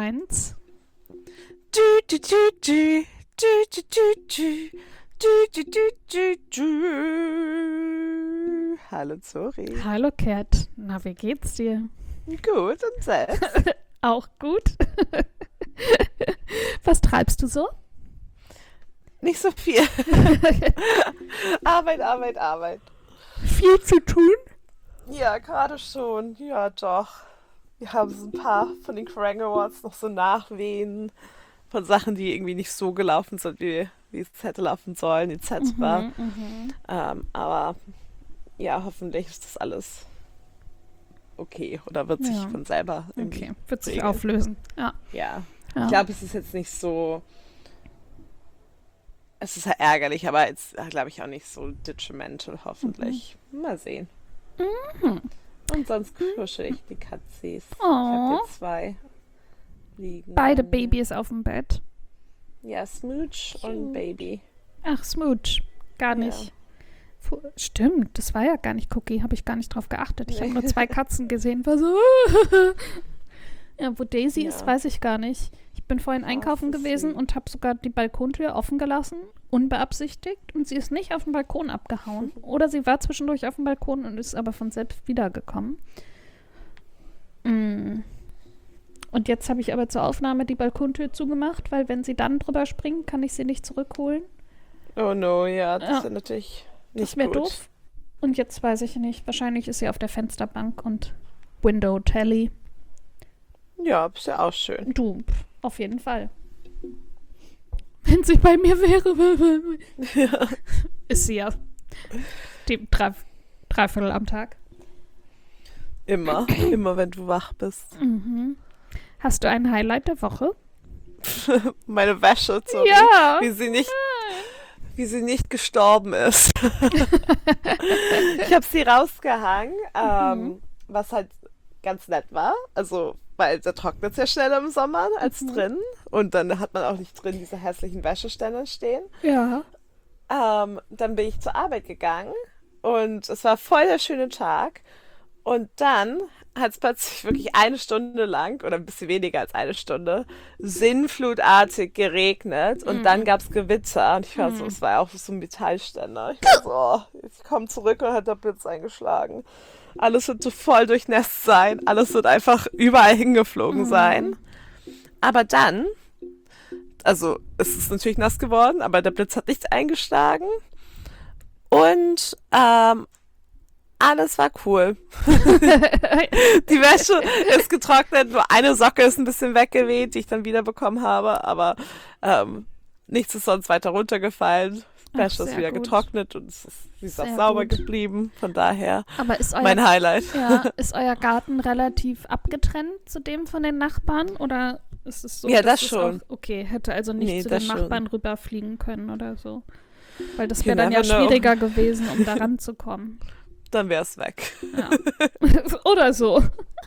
1. Du, du, du, du, du, du, du, du, du, du, du, du. Hallo Zori. Hallo Kat, na wie geht's dir? Gut, und selbst? Auch gut. Was treibst du so? Nicht so viel. Arbeit. Viel zu tun? Ja, gerade schon. Ja, doch. Wir haben so ein paar von den Kerrang Awards noch so Nachwehen von Sachen, die irgendwie nicht so gelaufen sind, wie es hätte laufen sollen, etc. Aber ja, hoffentlich ist das alles okay oder wird sich von selber irgendwie wird sich regeln. auflösen. Ja. Ich glaube, es ist jetzt nicht so. Es ist ja ärgerlich, aber jetzt glaube ich auch nicht so detrimental, hoffentlich. Mal sehen. Und sonst kuschel ich die Katzis. Ich habe hier 2 liegen. Beide Babys auf dem Bett. Ja, Smooch und Baby. Ach, Smooch. Gar nicht. Stimmt, das war ja gar nicht Cookie. Habe ich gar nicht drauf geachtet. Ich habe nur 2 Katzen gesehen. War so. Ja, wo Daisy ist, weiß ich gar nicht. Ich bin vorhin einkaufen gewesen und habe sogar die Balkontür offen gelassen, unbeabsichtigt, und sie ist nicht auf den Balkon abgehauen. Oder sie war zwischendurch auf dem Balkon und ist aber von selbst wiedergekommen. Und jetzt habe ich aber zur Aufnahme die Balkontür zugemacht, weil wenn sie dann drüber springt, kann ich sie nicht zurückholen. Oh no, ja, das ist natürlich nicht das wäre gut. Doof. Und jetzt weiß ich nicht. Wahrscheinlich ist sie auf der Fensterbank und Window Telly. Ja, ist ja auch schön. Du, auf jeden Fall. Wenn sie bei mir wäre, ist sie ja die 3/4 am Tag. Immer, wenn du wach bist. Hast du ein Highlight der Woche? Meine Wäsche, sorry, Ja. wie sie nicht gestorben ist. Ich habe sie rausgehangen, was halt ganz nett war. Also, weil der trocknet sehr schneller im Sommer als drin. Und dann hat man auch nicht drin diese hässlichen Wäscheständer stehen. Ja. Dann bin ich zur Arbeit gegangen und es war voll der schöne Tag. Und dann hat es plötzlich wirklich 1 Stunde lang oder ein bisschen weniger als 1 Stunde sinnflutartig geregnet und dann gab es Gewitter und ich war so, es war auch so ein Metallständer. Ich war so, ich komme zurück und hat der Blitz eingeschlagen. Alles wird so voll durchnässt sein, alles wird einfach überall hingeflogen sein. Aber dann, also es ist natürlich nass geworden, aber der Blitz hat nicht eingeschlagen und alles war cool. Die Wäsche ist getrocknet, nur eine Socke ist ein bisschen weggeweht, die ich dann wiederbekommen habe, aber nichts ist sonst weiter runtergefallen. Die Wäsche ist wieder getrocknet und es ist, wie gesagt, sauber geblieben. Von daher aber ist mein Highlight. Ja, ist euer Garten relativ abgetrennt zu dem von den Nachbarn oder ist es so? Ja, das schon. Auch, okay, hätte also nicht zu den Nachbarn rüberfliegen können oder so. Weil das You wäre dann ja never know. schwieriger gewesen, um da ranzukommen. Dann wäre es weg. Ja. Oder so.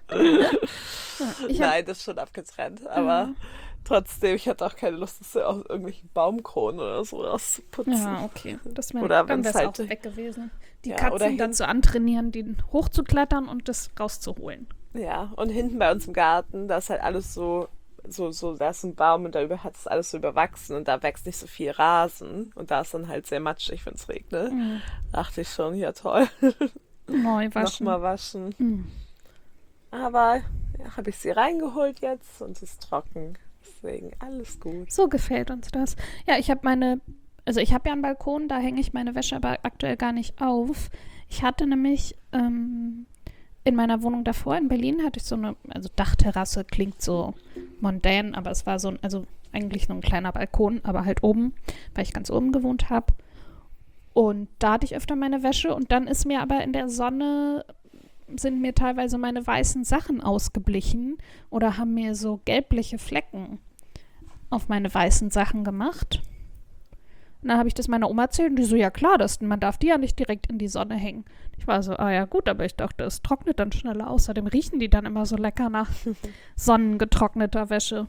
Nein, das ist schon abgetrennt, aber trotzdem, ich hatte auch keine Lust, das aus irgendwelchen Baumkronen oder so rauszuputzen. Ja, okay. Oder dann wäre es halt, auch weg gewesen. Die ja, Katzen dann zu antrainieren, die hochzuklettern und das rauszuholen. Ja, und hinten bei uns im Garten, da ist halt alles so, da ist ein Baum und da hat es alles so überwachsen und da wächst nicht so viel Rasen und da ist dann halt sehr matschig, wenn es regnet. Dachte ich schon, ja toll. Neu waschen. Nochmal waschen. Aber ja, habe ich sie reingeholt jetzt und sie ist trocken. Deswegen alles gut. So gefällt uns das. Ja, ich habe ich habe ja einen Balkon, da hänge ich meine Wäsche aber aktuell gar nicht auf. Ich hatte nämlich in meiner Wohnung davor in Berlin hatte ich so eine, also Dachterrasse klingt so mondän, aber es war so eigentlich nur ein kleiner Balkon, aber halt oben, weil ich ganz oben gewohnt habe. Und da hatte ich öfter meine Wäsche und dann ist mir aber in der Sonne sind mir teilweise meine weißen Sachen ausgeblichen oder haben mir so gelbliche Flecken auf meine weißen Sachen gemacht. Und dann habe ich das meiner Oma erzählt und die so, ja klar, man darf die ja nicht direkt in die Sonne hängen. Ich war so, ja gut, aber ich dachte, es trocknet dann schneller. Außerdem riechen die dann immer so lecker nach sonnengetrockneter Wäsche.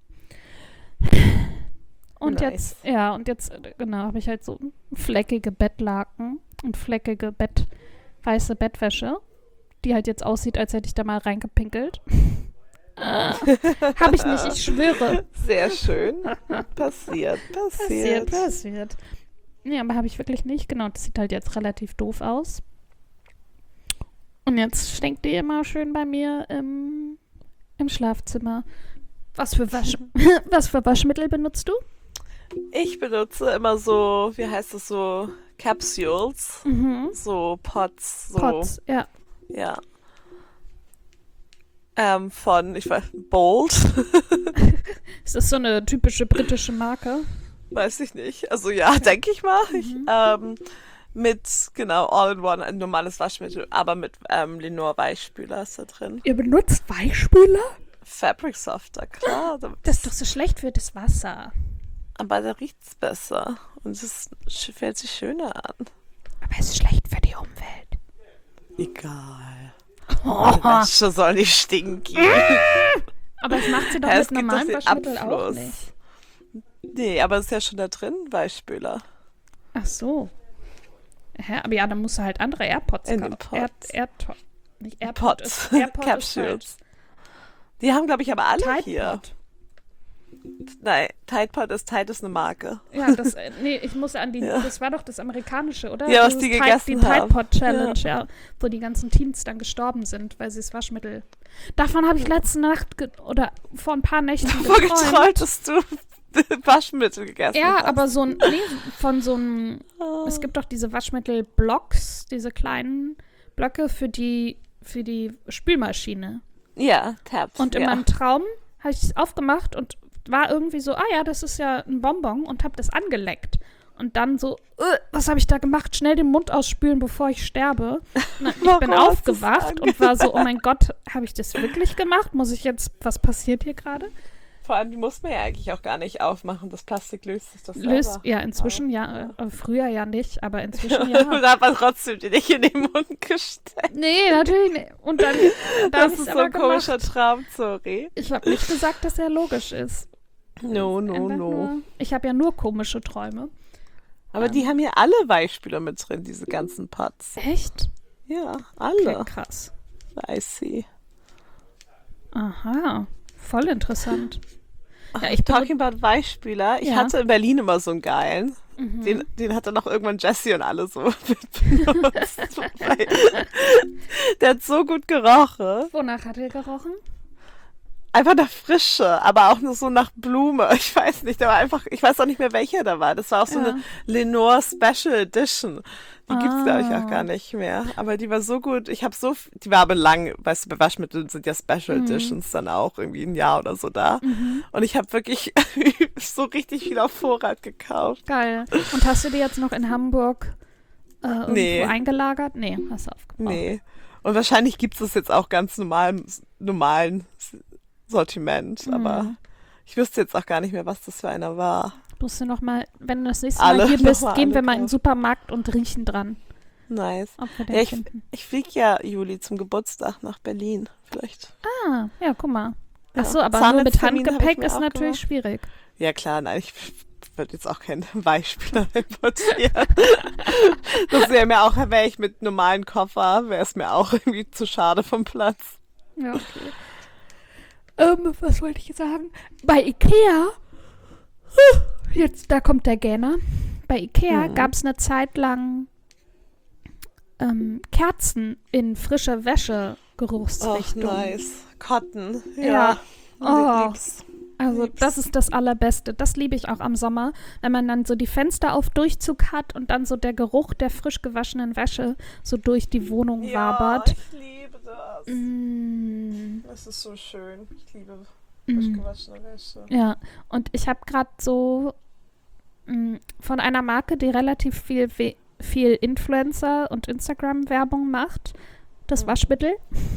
Und nice. jetzt habe ich halt so fleckige Bettlaken und fleckige weiße Bettwäsche, die halt jetzt aussieht, als hätte ich da mal reingepinkelt. Habe ich nicht, ich schwöre. Sehr schön. Passiert. Passiert. Nee, aber habe ich wirklich nicht. Genau, das sieht halt jetzt relativ doof aus. Und jetzt stinkt die immer schön bei mir im Schlafzimmer. Was für Waschmittel benutzt du? Ich benutze immer so, wie heißt es so, Capsules, Mhm. so Pots, so, Pots, ja. ja. Ich weiß, Bold, Ist das so eine typische britische Marke? weiß ich nicht. Also ja, denke ich mal. Mit, genau, All-in-One, ein normales Waschmittel, aber mit Lenor Weichspüler ist da drin. Ihr benutzt Weichspüler? Fabric Softer, klar. Das ist doch so schlecht für das Wasser. Aber da riecht's besser und fühlt sich schöner an. Aber es ist schlecht für die Umwelt. Egal. Die Wäsche soll nicht stinken. Aber das macht sie doch Ja, mit es gibt doch normalem den Waschmittel auch Abfluss. nicht. Nee, aber es ist ja schon da drin, Weichspüler. Ach so. Hä? Aber ja, dann musst du halt andere AirPods In den kaufen. Pots. Nicht AirPod. Pots. AirPod Capsules. Die haben, glaube ich, aber alle Tide hier. Pod. Nein, Tide ist eine Marke. Ja, nee, ich muss an die, Ja. das war doch das amerikanische, oder? Ja, was Dieses die gegessen die Tide haben. Pod Challenge, ja, wo die ganzen Teens dann gestorben sind, weil sie das Waschmittel. Davon habe ich letzte Nacht oder vor ein paar Nächten Wo geträumt. geträumt, dass du Waschmittel gegessen Ja, hast. aber von so einem, es gibt doch diese Waschmittel-Blocks, diese kleinen Blöcke für die Spülmaschine. Ja, Tabs. Und in ja. meinem Traum habe ich es aufgemacht und war irgendwie so, ja, das ist ja ein Bonbon und habe das angeleckt. Und dann so, was habe ich da gemacht? Schnell den Mund ausspülen, bevor ich sterbe. Ich bin Warum hast du's aufgewacht und war so, oh mein Gott, habe ich das wirklich gemacht? Was passiert hier gerade? Vor allem, die muss man ja eigentlich auch gar nicht aufmachen. Das Plastik löst sich das selber. Ja, inzwischen ja, früher ja nicht, aber inzwischen ja. Und hat man trotzdem dir nicht in den Mund gesteckt. Nee, natürlich nicht. Und dann Das hab ist ich's so ein aber komischer gemacht. Traum, sorry. Ich habe nicht gesagt, dass er logisch ist. No. Ich habe ja nur komische Träume. Aber die haben hier alle Weichspüler mit drin, diese ganzen Pots. Echt? Ja, Okay, alle. krass. I see. Aha, voll interessant. Ja, ich bin Talking about Weichspüler. Ich Ja. hatte in Berlin immer so einen geilen. Den hat dann auch irgendwann Jessie und alle so benutzt. Weil der hat so gut gerochen. Wonach hat er gerochen? Einfach nach Frische, aber auch nur so nach Blume. Ich weiß nicht, ich weiß auch nicht mehr, welcher da war. Das war auch so Ja. eine Lenore Special Edition. Die gibt's, glaube ich, auch Ah. gar nicht mehr. Aber die war so gut. Die war aber lang, weißt du, bei Waschmitteln sind ja Special Editions dann auch irgendwie ein Jahr oder so da. Und ich habe wirklich so richtig viel auf Vorrat gekauft. Geil. Und hast du die jetzt noch in Hamburg irgendwo Nee. eingelagert? Nee, hast du aufgebraucht. Nee. Und wahrscheinlich gibt's das jetzt auch ganz normalen Sortiment. Aber ich wüsste jetzt auch gar nicht mehr, was das für einer war. Musst du noch mal, wenn du das nächste Alle, Mal hier noch bist, mal gehen alle wir mal in den kaufen. Supermarkt und riechen dran, Nice. ob wir den Ja, finden. ich fliege ja Juli zum Geburtstag nach Berlin. Vielleicht. Ah, ja, guck mal. Ach Ja. so, aber nur mit Zahnarzttermin hab ich Handgepäck mir ist auch natürlich gemacht. schwierig. Ja klar, nein, ich würde jetzt auch keinen Weichspüler importieren. Das wäre ich mit normalen Koffer, wäre es mir auch irgendwie zu schade vom Platz. Ja, okay. Was wollte ich jetzt sagen? Bei Ikea, da kommt der Gähner. Bei Ikea gab es eine Zeit lang Kerzen in frischer Wäsche Och, Geruchsrichtung. nice. Cotton. Ja. Ja. Oh. Lieb's. Also Lieb's. das ist das Allerbeste. Das liebe ich auch am Sommer, wenn man dann so die Fenster auf Durchzug hat und dann so der Geruch der frisch gewaschenen Wäsche so durch die Wohnung wabert. Ich liebe das. Mm. Das ist so schön. Ich liebe frisch gewaschene Wäsche. Ja, und ich habe gerade so von einer Marke, die relativ viel Influencer- und Instagram-Werbung macht, das Waschmittel.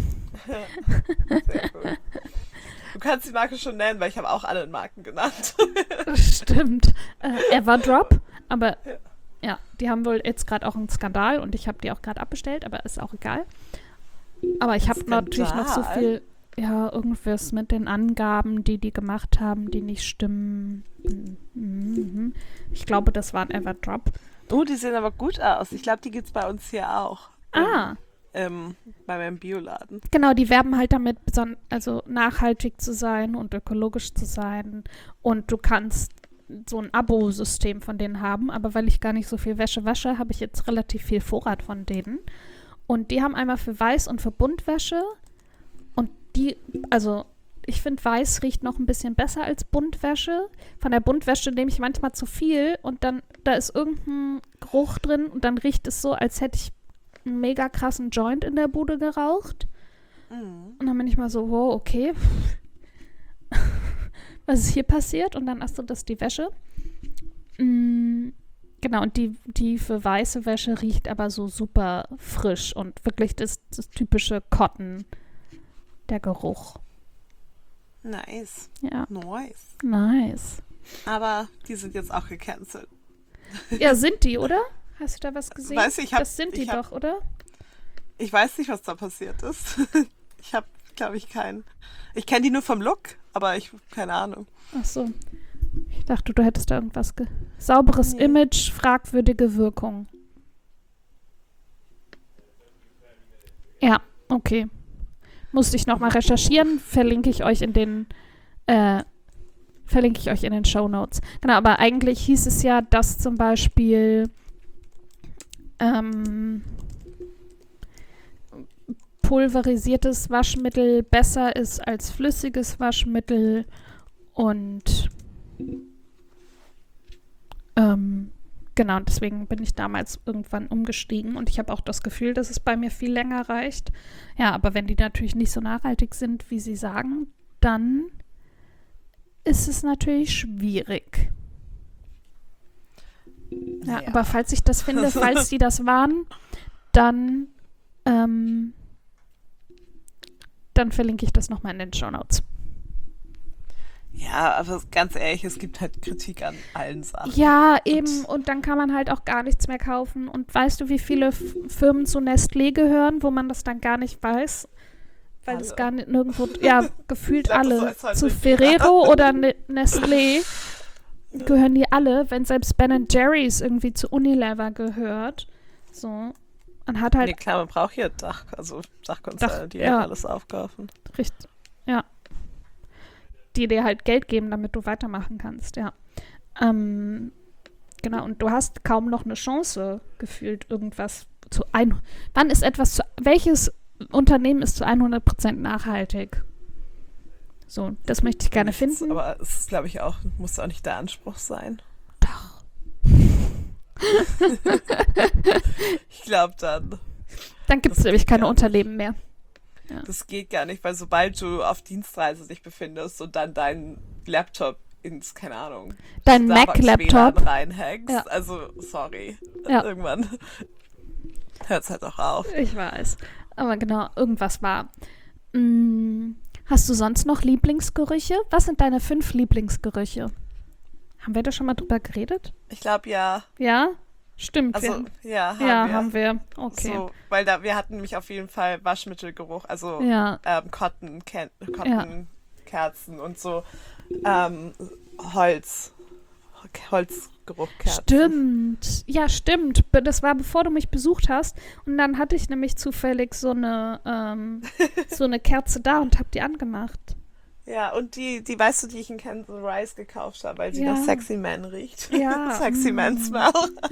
Sehr cool. Du kannst die Marke schon nennen, weil ich habe auch alle Marken genannt. Stimmt. Everdrop, aber ja, die haben wohl jetzt gerade auch einen Skandal und ich habe die auch gerade abbestellt, aber ist auch egal. Aber ich habe natürlich noch so Skandal? viel, ja, irgendwas mit den Angaben, die gemacht haben, die nicht stimmen. Mhm. Ich glaube, das war ein Everdrop. Oh, die sehen aber gut aus. Ich glaube, die gibt's bei uns hier auch. Ah, bei meinem Bioladen. Genau, die werben halt damit, also nachhaltig zu sein und ökologisch zu sein. Und du kannst so ein Abo-System von denen haben. Aber weil ich gar nicht so viel Wäsche wasche, habe ich jetzt relativ viel Vorrat von denen. Und die haben einmal für Weiß und für Buntwäsche. Und also ich finde, Weiß riecht noch ein bisschen besser als Buntwäsche. Von der Buntwäsche nehme ich manchmal zu viel und dann, da ist irgendein Geruch drin und dann riecht es so, als hätte ich einen mega krassen Joint in der Bude geraucht. Mhm. Und dann bin ich mal so, wow, okay. Was ist hier passiert? Und dann hast du das die Wäsche. Genau, und die für weiße Wäsche riecht aber so super frisch und wirklich das typische Cotton, der Geruch. Nice. Ja, Nice. nice. Aber die sind jetzt auch gecancelt. Ja, sind die, oder? Hast du da was gesehen? Weiß ich, das sind die doch, oder? Ich weiß nicht, was da passiert ist. Ich habe, glaube ich, keinen. Ich kenne die nur vom Look, aber ich keine Ahnung. Ach so. Ich dachte, du hättest da irgendwas sauberes Nee. Image, fragwürdige Wirkung. Ja, okay. Musste ich nochmal recherchieren, verlinke ich euch in den Shownotes. Genau, aber eigentlich hieß es ja, dass zum Beispiel pulverisiertes Waschmittel besser ist als flüssiges Waschmittel und genau, deswegen bin ich damals irgendwann umgestiegen und ich habe auch das Gefühl, dass es bei mir viel länger reicht. Ja, aber wenn die natürlich nicht so nachhaltig sind, wie sie sagen, dann ist es natürlich schwierig. Ja, aber falls ich das finde, falls die das waren, dann verlinke ich das nochmal in den Shownotes. Ja, aber ganz ehrlich, es gibt halt Kritik an allen Sachen. Ja, eben. Und dann kann man halt auch gar nichts mehr kaufen. Und weißt du, wie viele Firmen zu Nestlé gehören, wo man das dann gar nicht weiß? Weil es gar nicht nirgendwo, ja, gefühlt glaub, alle. das weiß Zu heute Ferrero oder Nestlé gehören die alle, wenn selbst Ben Jerry's irgendwie zu Unilever gehört. So. Man hat halt Nee, klar, man braucht hier Dachkonzerne, die ja. alles aufkaufen. richtig, ja. Die dir halt Geld geben, damit du weitermachen kannst, ja. Genau, und du hast kaum noch eine Chance gefühlt, irgendwas welches Unternehmen ist zu 100% nachhaltig? So, das möchte ich gerne finden. Aber es ist, glaube ich, muss auch nicht der Anspruch sein. Doch. Ich glaube dann. Dann gibt es Das nämlich geht keine gar Unternehmen mehr. Das geht gar nicht, weil sobald du auf Dienstreise dich befindest und dann deinen Laptop ins, keine Ahnung, Dein Starbucks Mac-Laptop. WLAN reinhackst, Ja. also sorry, Ja. irgendwann hört es halt auch auf. Ich weiß. Aber genau, irgendwas war. Hast du sonst noch Lieblingsgerüche? Was sind deine 5 Lieblingsgerüche? Haben wir da schon mal drüber geredet? Ich glaube ja, Ja? Stimmt. also ja, haben wir. Okay. So, weil wir hatten nämlich auf jeden Fall Waschmittelgeruch, also Ja. Cotton-Kerzen und so Holzgeruchkerzen. Stimmt. Ja, stimmt. Das war bevor du mich besucht hast. Und dann hatte ich nämlich zufällig so eine Kerze da und habe die angemacht. Ja, und die weißt du, die ich in Kansas Rise gekauft habe, weil sie Ja. nach Sexy Man riecht. Ja. Sexy Man Smell.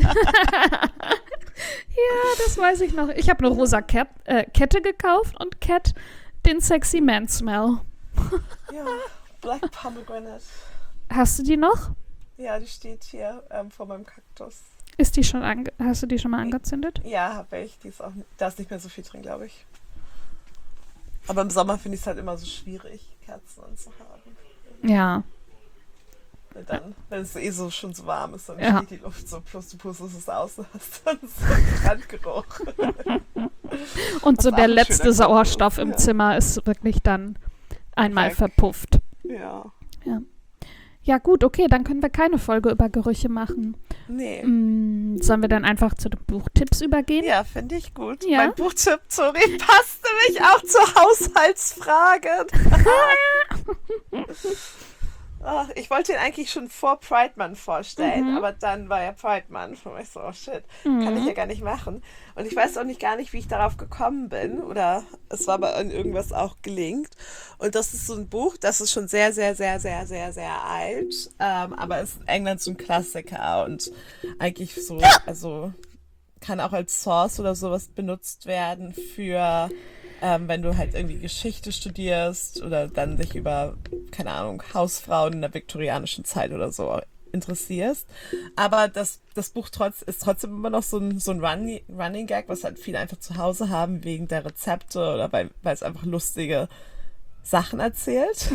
Ja, das weiß ich noch. Ich habe eine rosa Kette gekauft und den Sexy Man Smell. Ja, Black Pomegranate. Hast du die noch? Ja, die steht hier vor meinem Kaktus. Hast du die schon mal angezündet? Ja, habe ich. Da ist nicht mehr so viel drin, glaube ich. Aber im Sommer finde ich es halt immer so schwierig, Kerzen anzuhaben. Ja. Weil dann, wenn es so schon so warm ist, dann Ja. steht die Luft so, plus du pustest es aus und hast dann so einen Brandgeruch. Und so Was auch der ein letzte schöner Sauerstoff Geruch, im ja. Zimmer ist wirklich dann einmal Weg. verpufft. Ja. Ja gut, okay, dann können wir keine Folge über Gerüche machen. Nee. Sollen wir dann einfach zu den Buchtipps übergehen? Ja, finde ich gut. Ja. Mein Buchtipp, sorry, passt nämlich auch zu Haushaltsfragen. Ach, ich wollte ihn eigentlich schon vor Pride Month vorstellen, aber dann war ja Pride Month. Und ich so, oh shit, kann ich ja gar nicht machen. Und ich weiß auch nicht gar nicht, wie ich darauf gekommen bin. Oder es war aber in irgendwas auch gelingt. Und das ist so ein Buch, das ist schon sehr, sehr, sehr, sehr, sehr, sehr alt. Aber ist in England so ein Klassiker und eigentlich so, also kann auch als Source oder sowas benutzt werden für, wenn du halt irgendwie Geschichte studierst oder dann dich über, keine Ahnung, Hausfrauen in der viktorianischen Zeit oder so interessierst. Aber das Buch ist trotzdem immer noch so ein Running Gag, was halt viele einfach zu Hause haben wegen der Rezepte oder weil es einfach lustige Sachen erzählt.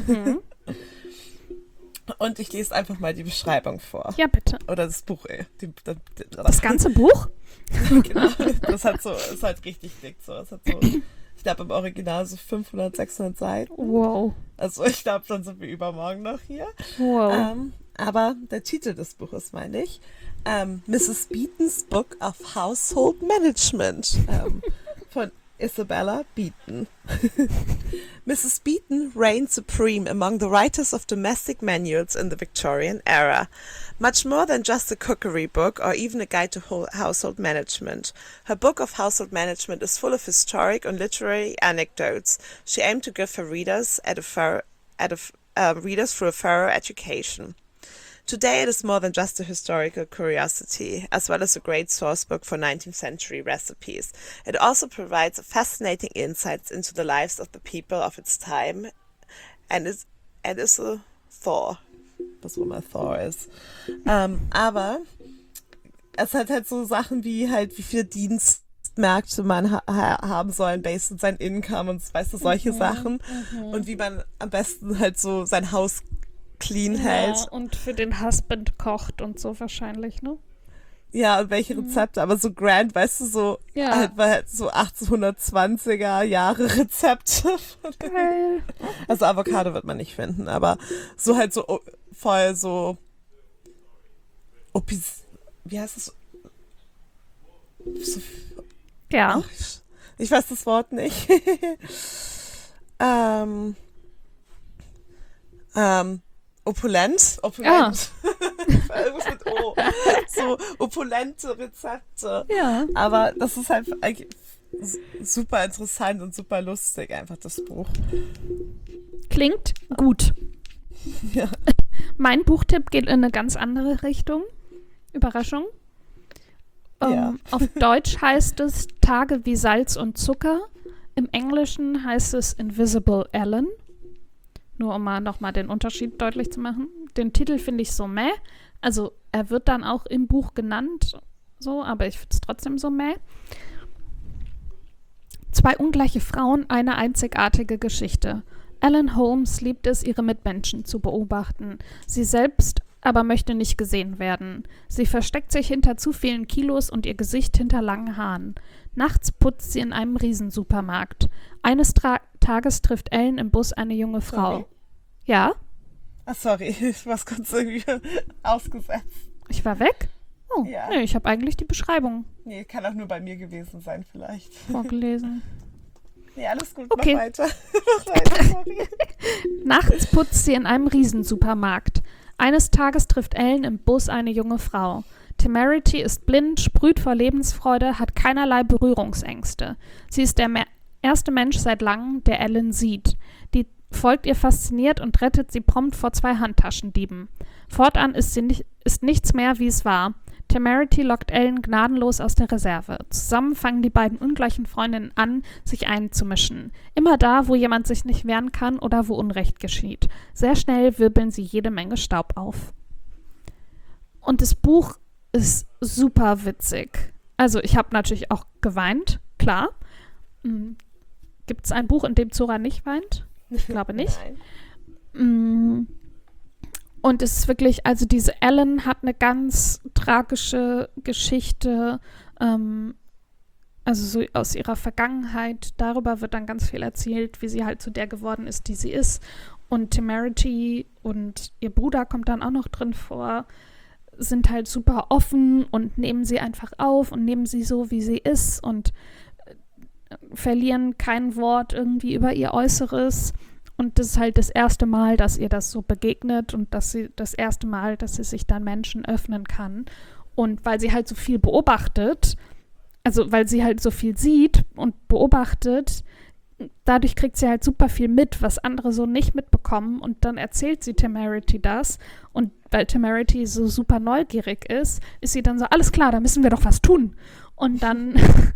Und ich lese einfach mal die Beschreibung vor. Ja, bitte. Oder das Buch, Das ganze Buch? Genau, ist halt richtig dick so. Es hat so, ich glaube im Original so 500, 600 Seiten. Wow. Also ich glaube, dann sind wir übermorgen noch hier. Wow. Aber der Titel des Buches meine ich, Mrs. Beaton's Book of Household Management von Isabella Beeton. Mrs. Beeton reigned supreme among the writers of domestic manuals in the Victorian era. Much more than just a cookery book or even a guide to household management. Her book of household management is full of historic and literary anecdotes she aimed to give her readers readers through a thorough education. Today it is more than just a historical curiosity, as well as a great source book for 19th century recipes. It also provides fascinating insights into the lives of the people of its time and is a Thor. Was auch immer Thor ist. Aber es hat halt so Sachen wie halt, wie viele Dienstmärkte man haben soll, based on sein Income und weißt du, solche Sachen. Und wie man am besten halt so sein Haus clean hält. Und für den Husband kocht und so wahrscheinlich, ne? Ja, und welche Rezepte, aber so grand, weißt du, so halt so 1820er Jahre Rezepte. Geil. Also Avocado wird man nicht finden, aber so halt so voll so wie heißt es? So, Ja. ich weiß das Wort nicht. Opulent. Irgendwas mit O. So opulente Rezepte. Ja. Aber das ist halt eigentlich super interessant und super lustig, einfach das Buch. Klingt gut. Ja. Mein Buchtipp geht in eine ganz andere Richtung. Überraschung. Ja. Auf Deutsch heißt es Tage wie Salz und Zucker. Im Englischen heißt es Invisible Ellen. Nur um mal nochmal den Unterschied deutlich zu machen. Den Titel finde ich so meh. Also er wird dann auch im Buch genannt, so, aber ich finde es trotzdem so meh. Zwei ungleiche Frauen, eine einzigartige Geschichte. Ellen Holmes liebt es, ihre Mitmenschen zu beobachten. Sie selbst aber möchte nicht gesehen werden. Sie versteckt sich hinter zu vielen Kilos und ihr Gesicht hinter langen Haaren. Nachts putzt sie in einem Riesensupermarkt. Eines Tages trifft Ellen im Bus eine junge Frau. Sorry. Ja? Ah, sorry, ich war kurz irgendwie ausgesetzt. Ich war weg? Oh, Ja. nee, ich habe eigentlich die Beschreibung Nee, kann auch nur bei mir gewesen sein vielleicht. vorgelesen. Nee, alles gut, Okay. mach weiter. Mach weiter, sorry. Nachts putzt sie in einem Riesensupermarkt. Eines Tages trifft Ellen im Bus eine junge Frau. Temerity ist blind, sprüht vor Lebensfreude, hat keinerlei Berührungsängste. Sie ist der erste Mensch seit langem, der Ellen sieht. Die folgt ihr fasziniert und rettet sie prompt vor zwei Handtaschendieben. Fortan ist nichts mehr, wie es war. Temerity lockt Ellen gnadenlos aus der Reserve. Zusammen fangen die beiden ungleichen Freundinnen an, sich einzumischen. Immer da, wo jemand sich nicht wehren kann oder wo Unrecht geschieht. Sehr schnell wirbeln sie jede Menge Staub auf. Und das Buch ist super witzig. Also ich habe natürlich auch geweint, klar. Gibt es ein Buch, in dem Zora nicht weint? Ich glaube nicht. Nein. Und es ist wirklich, also diese Ellen hat eine ganz tragische Geschichte, also so aus ihrer Vergangenheit. Darüber wird dann ganz viel erzählt, wie sie halt zu der geworden ist, die sie ist. Und Temerity und ihr Bruder kommt dann auch noch drin vor, sind halt super offen und nehmen sie einfach auf und nehmen sie so, wie sie ist und verlieren kein Wort irgendwie über ihr Äußeres. Und das ist halt das erste Mal, dass ihr das so begegnet und das erste Mal, dass sie sich dann Menschen öffnen kann. Und weil sie halt so viel beobachtet, also weil sie halt so viel sieht und beobachtet, dadurch kriegt sie halt super viel mit, was andere so nicht mitbekommen. Und dann erzählt sie Temerity das. Und weil Temerity so super neugierig ist sie dann so, alles klar, da müssen wir doch was tun. Und dann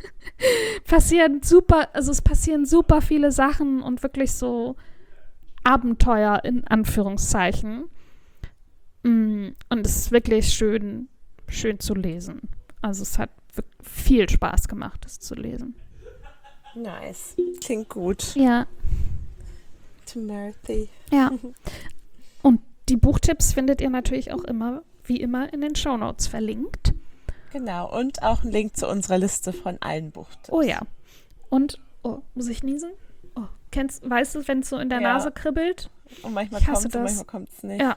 es passieren super viele Sachen und wirklich so Abenteuer in Anführungszeichen. Und es ist wirklich schön zu lesen. Also es hat viel Spaß gemacht, es zu lesen. Nice. Klingt gut. Ja. Temerity. Ja. Und die Buchtipps findet ihr natürlich auch wie immer in den Shownotes verlinkt. Genau. Und auch ein Link zu unserer Liste von allen Buchtipps. Oh ja. Und, muss ich niesen? Oh, weißt du, wenn es so in der Nase kribbelt? Und manchmal Ich kommt hasse es und das. manchmal kommt es nicht. Ja.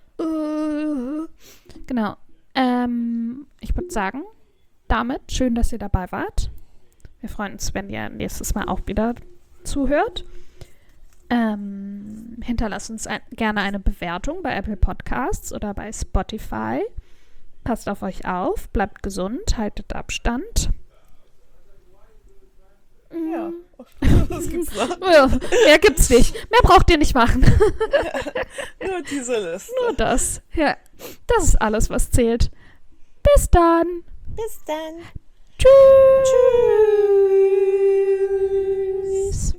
Genau. Ich würde sagen, damit schön, dass ihr dabei wart. Wir freuen uns, wenn ihr nächstes Mal auch wieder zuhört. Hinterlasst uns gerne eine Bewertung bei Apple Podcasts oder bei Spotify. Passt auf euch auf, bleibt gesund, haltet Abstand. Ja. Was gibt's noch? Ja, mehr gibt's nicht. Mehr braucht ihr nicht machen. Nur diese Liste. Nur das. Ja, das ist alles, was zählt. Bis dann. Bis dann. Tschüss. Tschüss.